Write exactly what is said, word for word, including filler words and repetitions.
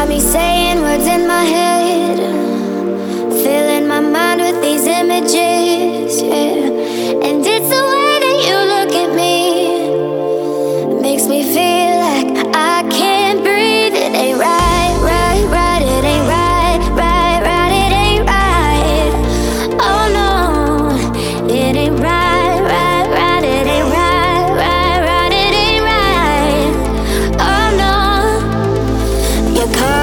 got me saying words in my head, filling my mind with these images, yeah. And it's the way that you look at me, makes me feel like I can't breathe. It ain't right, right, right. It ain't right, right, right. It ain't right. Oh no, it ain't right, right, right. It ain't right, right, right. It ain't right. Oh no, you're